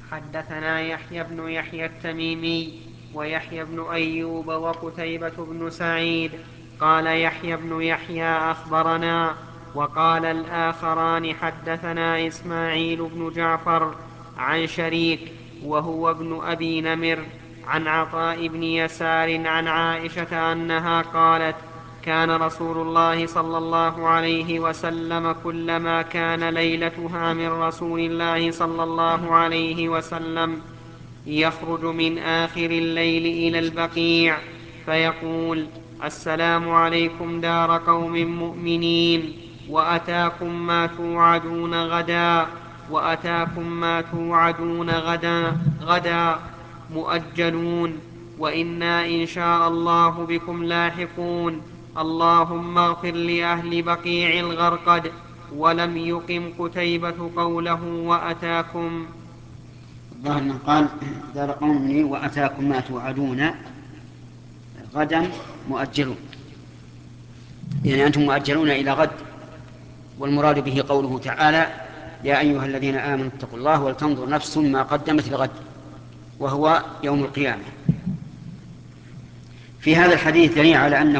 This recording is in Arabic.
حدثنا يحيى بن يحيى التميمي ويحيى بن أيوب وقتيبة بن سعيد. قال يحيى بن يحيى أخبرنا. وقال الآخران حدثنا إسماعيل بن جعفر عن شريك وهو ابن أبي نمر عن عطاء بن يسار عن عائشة أنها قالت: كان رسول الله صلى الله عليه وسلم كلما كان ليلتها من رسول الله صلى الله عليه وسلم يخرج من آخر الليل إلى البقيع فيقول: السلام عليكم دار قوم مؤمنين، وأتاكم ما توعدون غدا مؤجلون، وإنا إن شاء الله بكم لاحقون. اللهم اغفر لأهل بقيع الغرقد. ولم يقم قتيبة قوله وأتاكم. الظاهر من قال دار قوم وأتاكم ما توعدون غدا مؤجلون، يعني أنتم مؤجلون إلى غد. والمراد به قوله تعالى: يا أيها الذين آمنوا اتقوا الله ولتنظر نفس ما قدمت لغد، وهو يوم القيامة. في هذا الحديث دليل على أنه